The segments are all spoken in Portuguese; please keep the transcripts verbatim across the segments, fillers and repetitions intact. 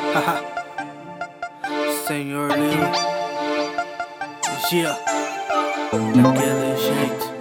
Senhor Leo, dia, daquele jeito.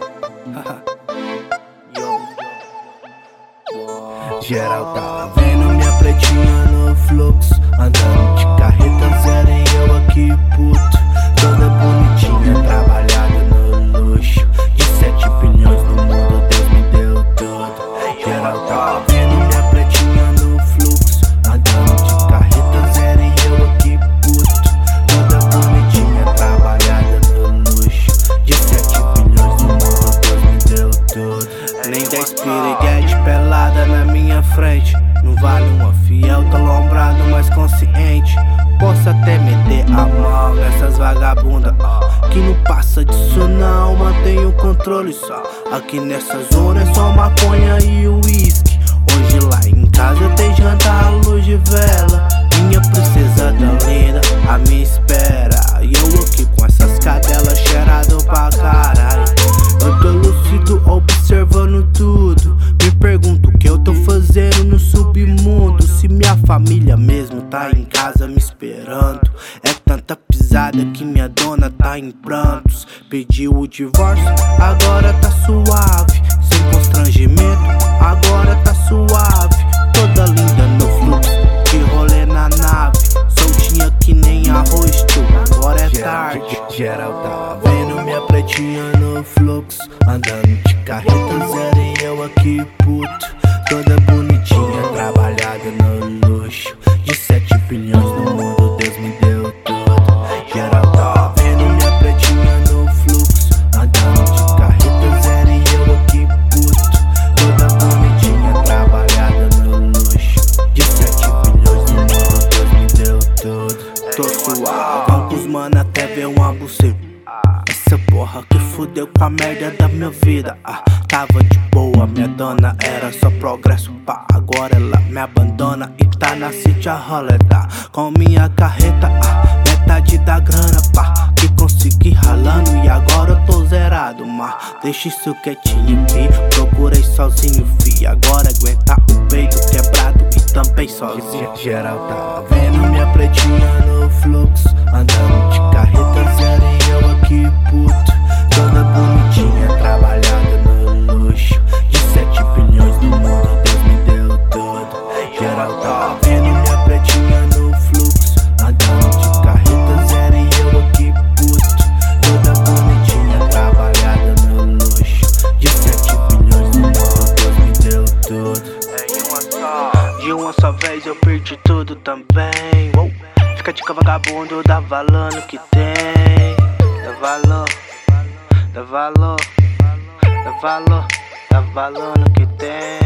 Geral tá vendo minha pretinha no fluxo, andando de carreta zero e eu aqui puto. Toda bonitinha, trabalhada no luxo. De sete bilhões no mundo, Deus me deu tudo. Geral tá vendo minha pretinha no fluxo, andando de carreta zero e eu aqui puto. Toda bonitinha, trabalhada no luxo. De sete bilhões no mundo, Deus me deu tudo. Nem dez piriguete pelada na minha frente. Não vale uma fiel, tô lombrado, mas consciente. Posso até meter a mão nessas vagabundas, oh, que não passa disso não, mantém o controle só. Aqui nessa zona é só maconha e uísque. Hoje lá em casa tem jantar à luz de vela. Minha princesa tão linda, a minha espera. E eu aqui com essas cadelas cheirado pra caralho. Eu tô lúcido observando tudo. Me pergunto o que eu tô fazendo no submundo. Se minha família mesmo tá em casa me esperando. É tanta pisada que minha dona tá em prantos. Pediu o divórcio, agora tá suave. Sem constrangimento, agora tá suave. Toda linda no fluxo, de rolê na nave. Soltinha que nem arroz, tu, agora é tarde. Geral tá vendo minha pretinha no fluxo, andando de carreta zero e eu aqui puto. Toda bonitinha, trabalhada no luxo. De sete bilhões no mundo, Deus me deu tudo. Geral tá vendo minha pretinha no fluxo, andando de carreta zero e eu aqui puto. Toda bonitinha, trabalhada no luxo. De sete bilhões no mundo, Deus me deu tudo. Tô suave, alguns mano até ver uma buceta. Essa porra que fudeu com a merda da minha vida. Ah, tava de boa, minha dona era só progresso, pá. Agora ela me abandona e tá na city a roleta. Com minha carreta, ah, metade da grana, pá. Que consegui ralando e agora eu tô zerado, mas deixa isso quietinho aqui. Procurei sozinho, fi. Agora aguentar o peito quebrado e também sozinho. Geral tá vendo minha pretinha no fluxo, andando de carreta zero e eu aqui puto. Toda bonitinha, trabalhada no luxo. De sete bilhões no mundo, Deus me deu tudo. Geral tá vendo minha pretinha no fluxo, andando de carreta zero e eu aqui puto. Toda bonitinha, trabalhada no luxo. De sete bilhões no mundo, Deus me deu tudo. De uma só vez eu perdi tudo também. Uou. Fica de vagabundo, dá valor no que tem. Dá valor, dá valor, dá valor, dá valor no que tem.